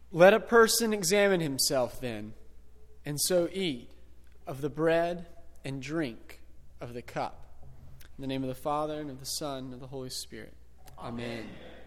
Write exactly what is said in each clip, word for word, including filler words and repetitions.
Let a person examine himself then, and so eat of the bread and drink of the cup. In the name of the Father, and of the Son, and of the Holy Spirit. Amen. Amen.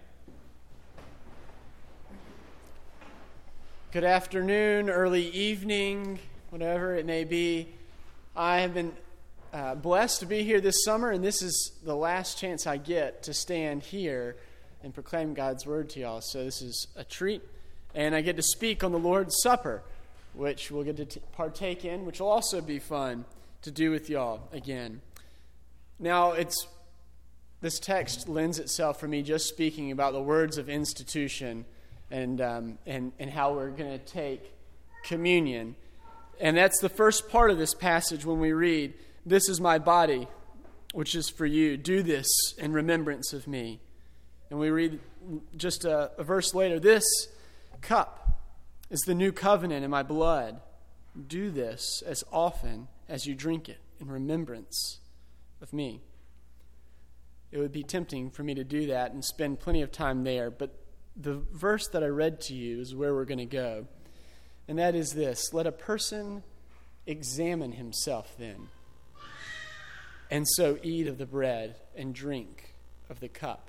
Good afternoon, early evening, whatever it may be. I have been uh, blessed to be here this summer, and this is the last chance I get to stand here and proclaim God's word to y'all. So this is a treat. And I get to speak on the Lord's Supper, which we'll get to t- partake in, which will also be fun to do with y'all again. Now, it's this text lends itself for me just speaking about the words of institution and um, and and how we're going to take communion. And that's the first part of this passage when we read, "This is my body, which is for you. Do this in remembrance of me." And we read just a, a verse later, "This cup is the new covenant in my blood. Do this as often as you drink it in remembrance of me." It would be tempting for me to do that and spend plenty of time there, but the verse that I read to you is where we're going to go. And that is this: "Let a person examine himself then, and so eat of the bread and drink of the cup."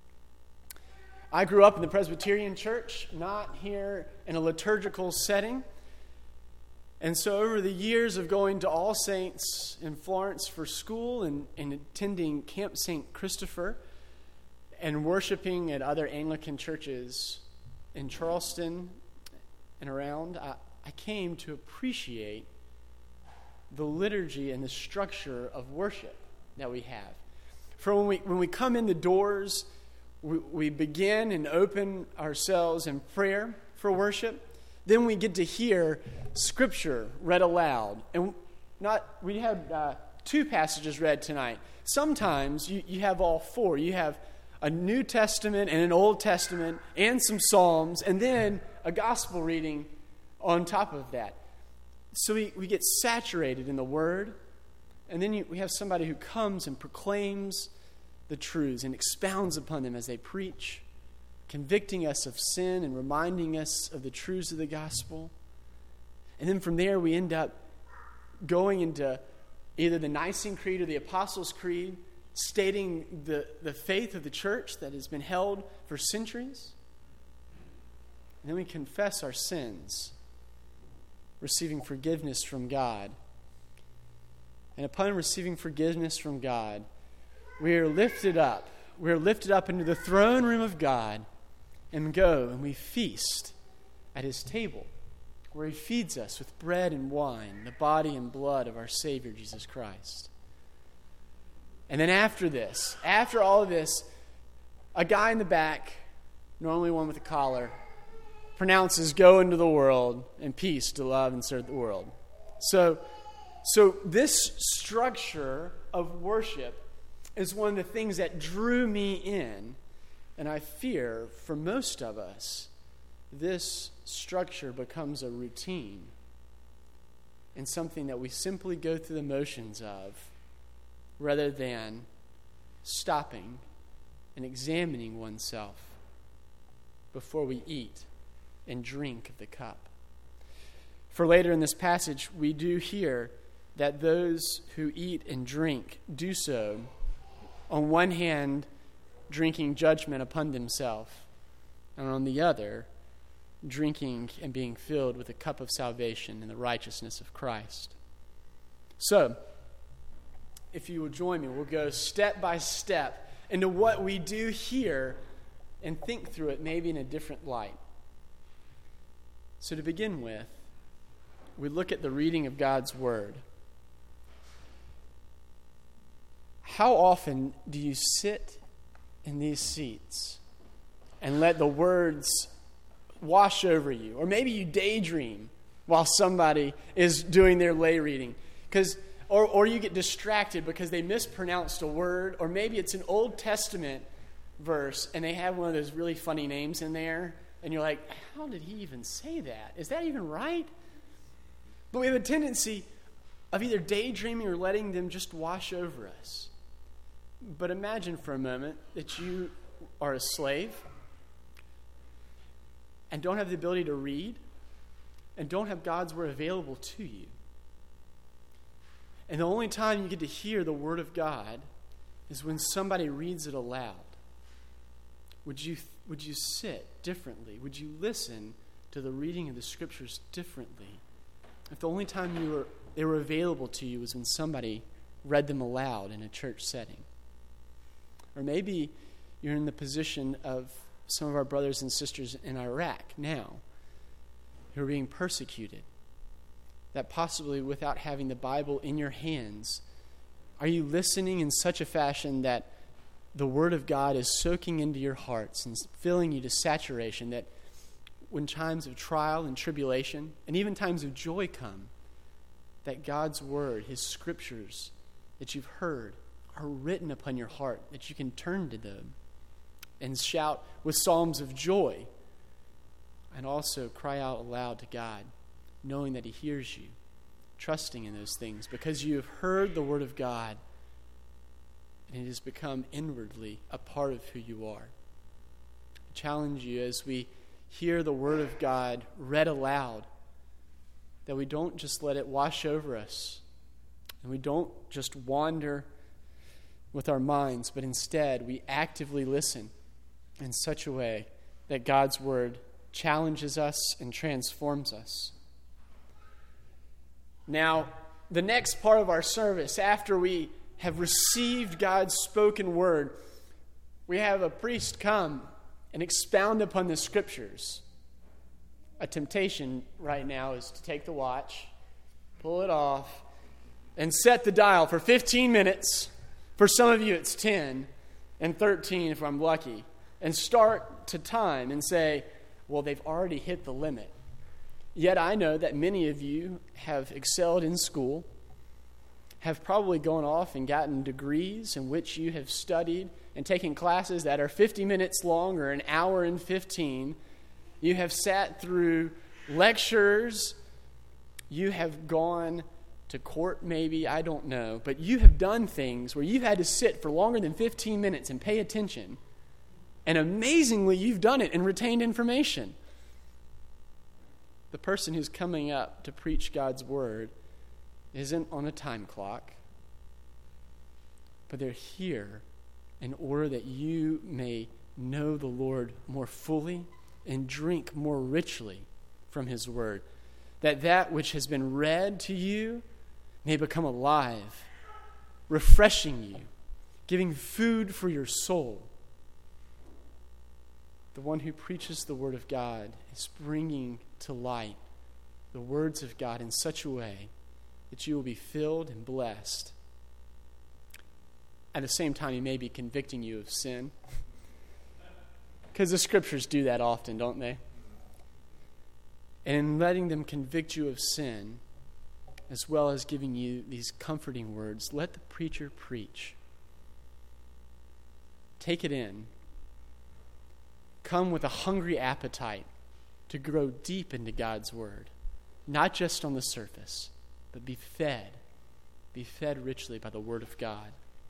I grew up in the Presbyterian church, not here in a liturgical setting. And so over the years of going to All Saints in Florence for school and, and attending Camp Saint Christopher and worshiping at other Anglican churches in Charleston and around, I, I came to appreciate the liturgy and the structure of worship that we have. For when we when we come in the doors, we, we begin and open ourselves in prayer for worship. Then we get to hear Scripture read aloud. And not we had uh, two passages read tonight. Sometimes you, you have all four. You have a New Testament and an Old Testament and some Psalms, and then a gospel reading on top of that. So we, we get saturated in the Word, and then you, we have somebody who comes and proclaims the truths and expounds upon them as they preach, convicting us of sin and reminding us of the truths of the gospel. And then from there we end up going into either the Nicene Creed or the Apostles' Creed, stating the, the faith of the church that has been held for centuries. And then we confess our sins, receiving forgiveness from God. And upon receiving forgiveness from God, we are lifted up. We are lifted up into the throne room of God and go and we feast at His table, where He feeds us with bread and wine, the body and blood of our Savior, Jesus Christ. And then after this, after all of this, a guy in the back, normally one with a collar, pronounces, "Go into the world and peace to love and serve the world." So, so this structure of worship is one of the things that drew me in, and I fear for most of us, this structure becomes a routine and something that we simply go through the motions of, rather than stopping and examining oneself before we eat and drink of the cup. For later in this passage, we do hear that those who eat and drink do so, on one hand, drinking judgment upon themselves, and on the other, drinking and being filled with the cup of salvation and the righteousness of Christ. So, if you will join me, we'll go step by step into what we do here and think through it maybe in a different light. So to begin with, we look at the reading of God's Word. How often do you sit in these seats and let the words wash over you? Or maybe you daydream while somebody is doing their lay reading. Because Or, or you get distracted because they mispronounced a word, or maybe it's an Old Testament verse and they have one of those really funny names in there, and you're like, how did he even say that? Is that even right? But we have a tendency of either daydreaming or letting them just wash over us. But imagine for a moment that you are a slave, and don't have the ability to read and don't have God's word available to you. And the only time you get to hear the word of God is when somebody reads it aloud. Would you, would you sit differently? Would you listen to the reading of the scriptures differently if the only time you were, they were available to you was when somebody read them aloud in a church setting? Or maybe you're in the position of some of our brothers and sisters in Iraq now who are being persecuted, that possibly without having the Bible in your hands, are you listening in such a fashion that the Word of God is soaking into your hearts and filling you to saturation, that when times of trial and tribulation, and even times of joy come, that God's Word, His Scriptures that you've heard, are written upon your heart, that you can turn to them and shout with psalms of joy, and also cry out aloud to God, knowing that He hears you, trusting in those things, because you have heard the Word of God, and it has become inwardly a part of who you are. I challenge you as we hear the Word of God read aloud, that we don't just let it wash over us, and we don't just wander with our minds, but instead we actively listen in such a way that God's Word challenges us and transforms us. Now, the next part of our service, after we have received God's spoken word, we have a priest come and expound upon the Scriptures. A temptation right now is to take the watch, pull it off, and set the dial for fifteen minutes. For some of you, it's ten, and thirteen if I'm lucky, and start to time and say, well, they've already hit the limit. Yet I know that many of you have excelled in school, have probably gone off and gotten degrees in which you have studied and taken classes that are fifty minutes long or an hour and fifteen. You have sat through lectures. You have gone to court maybe, I don't know. But you have done things where you've had to sit for longer than fifteen minutes and pay attention. And amazingly, you've done it and retained information. The person who's coming up to preach God's word isn't on a time clock, but they're here in order that you may know the Lord more fully and drink more richly from His word, that that which has been read to you may become alive, refreshing you, giving food for your soul. The one who preaches the word of God is bringing to light the words of God in such a way that you will be filled and blessed. At the same time, He may be convicting you of sin, because the Scriptures do that often, don't they? And in letting them convict you of sin, as well as giving you these comforting words, let the preacher preach. Take it in. Come with a hungry appetite to grow deep into God's word, not just on the surface, but be fed, be fed richly by the word of God.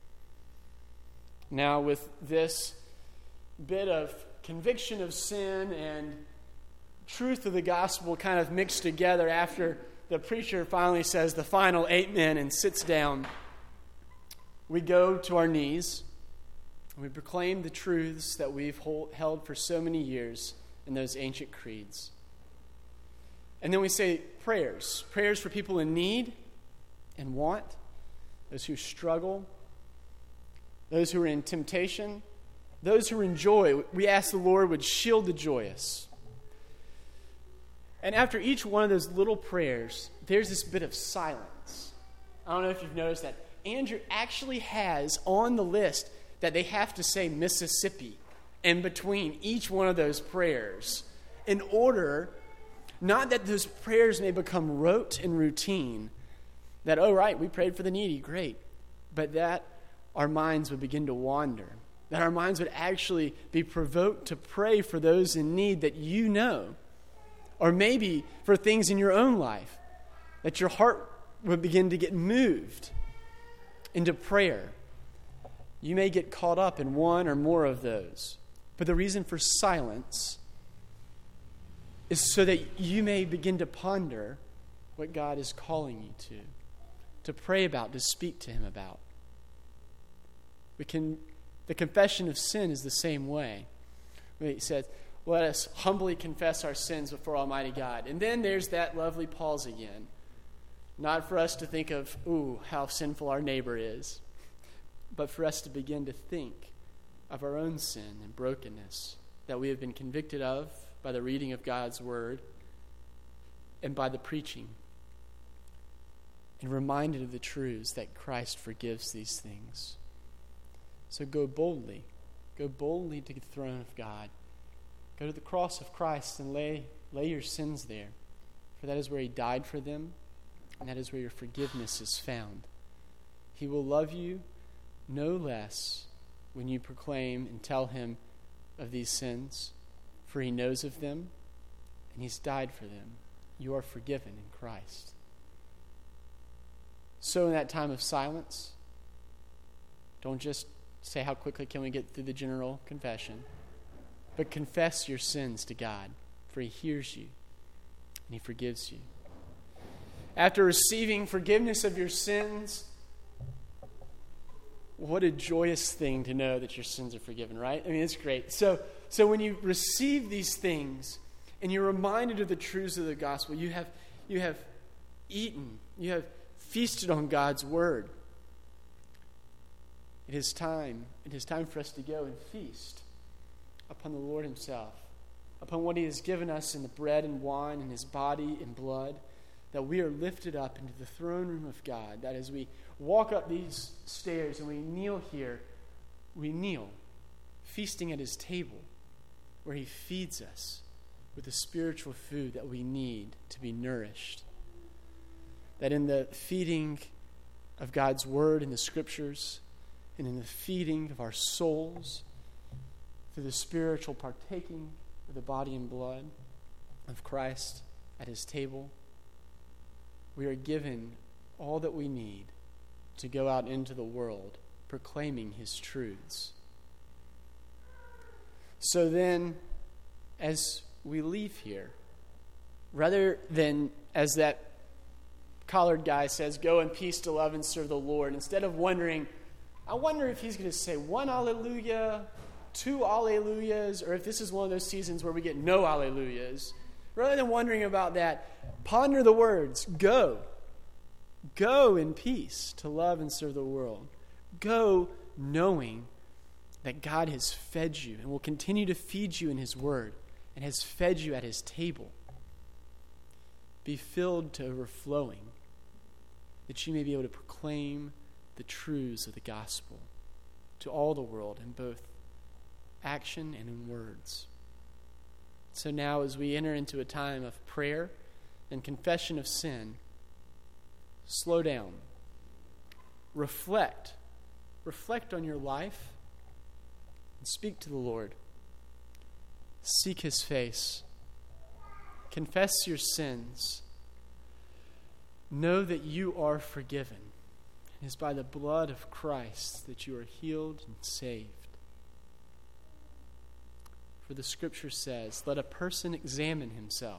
Now, with this bit of conviction of sin and truth of the gospel kind of mixed together, after the preacher finally says the final amen and sits down, we go to our knees and we proclaim the truths that we've hold, held for so many years in those ancient creeds. And then we say prayers, prayers for people in need and want, those who struggle, those who are in temptation, those who are in joy. We ask the Lord would shield the joyous. And after each one of those little prayers, there's this bit of silence. I don't know if you've noticed that. Andrew actually has on the list that they have to say Mississippi in between each one of those prayers, in order, not that those prayers may become rote and routine, that, oh, right, we prayed for the needy, great, but that our minds would begin to wander, that our minds would actually be provoked to pray for those in need that you know, or maybe for things in your own life, that your heart would begin to get moved into prayer. You may get caught up in one or more of those. But the reason for silence is so that you may begin to ponder what God is calling you to, to pray about, to speak to him about. We can, the confession of sin is the same way. He says, let us humbly confess our sins before Almighty God. And then there's that lovely pause again. Not for us to think of, ooh, how sinful our neighbor is, but for us to begin to think of our own sin and brokenness that we have been convicted of by the reading of God's word and by the preaching, and reminded of the truths that Christ forgives these things. So go boldly. Go boldly to the throne of God. Go to the cross of Christ and lay, lay your sins there, for that is where he died for them, and that is where your forgiveness is found. He will love you no less when you proclaim and tell him of these sins, for he knows of them, and he's died for them. You are forgiven in Christ. So in that time of silence, don't just say, how quickly can we get through the general confession, but confess your sins to God, for he hears you and he forgives you. After receiving forgiveness of your sins, what a joyous thing to know that your sins are forgiven, right? I mean, it's great. So, so when you receive these things and you're reminded of the truths of the gospel, you have, you have eaten, you have feasted on God's word. It is time, it is time for us to go and feast upon the Lord himself, upon what he has given us in the bread and wine and his body and blood, that we are lifted up into the throne room of God, that as we walk up these stairs and we kneel here, we kneel, feasting at his table, where he feeds us with the spiritual food that we need to be nourished. That in the feeding of God's word in the scriptures, and in the feeding of our souls, through the spiritual partaking of the body and blood of Christ at his table, we are given all that we need to go out into the world proclaiming his truths. So then, as we leave here, rather than, as that collared guy says, go in peace to love and serve the Lord, instead of wondering, I wonder if he's going to say one hallelujah, two alleluias, or if this is one of those seasons where we get no alleluias. Rather than wondering about that, ponder the words. Go. Go in peace to love and serve the world. Go knowing that God has fed you and will continue to feed you in his word and has fed you at his table. Be filled to overflowing, that you may be able to proclaim the truths of the gospel to all the world in both action and in words. So now, as we enter into a time of prayer and confession of sin, slow down. Reflect. Reflect on your life and speak to the Lord. Seek his face. Confess your sins. Know that you are forgiven. It is by the blood of Christ that you are healed and saved. For the scripture says, let a person examine himself,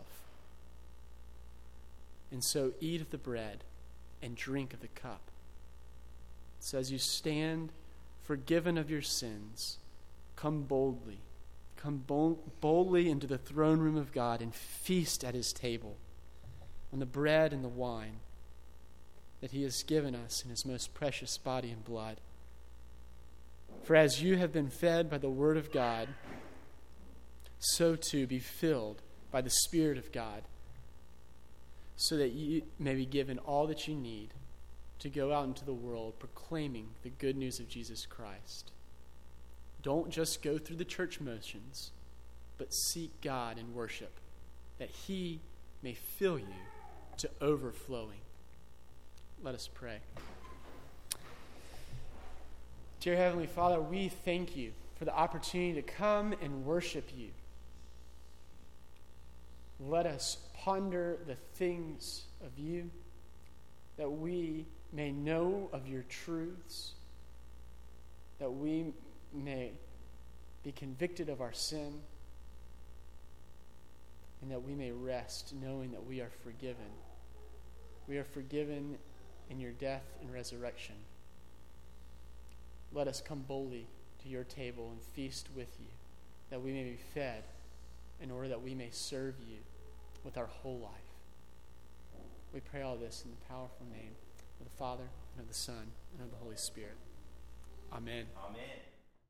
and so eat of the bread and drink of the cup. So as you stand forgiven of your sins, come boldly. Come boldly into the throne room of God and feast at his table on the bread and the wine that he has given us in his most precious body and blood. For as you have been fed by the word of God, so too be filled by the Spirit of God, so that you may be given all that you need to go out into the world proclaiming the good news of Jesus Christ. Don't just go through the church motions, but seek God in worship, that he may fill you to overflowing. Let us pray. Dear Heavenly Father, we thank you for the opportunity to come and worship you. Let us ponder the things of you, that we may know of your truths, that we may be convicted of our sin, and that we may rest knowing that we are forgiven. We are forgiven in your death and resurrection. Let us come boldly to your table and feast with you, that we may be fed in order that we may serve you with our whole life. We pray all this in the powerful name of the Father, and of the Son, and of the Holy Spirit. Amen. Amen.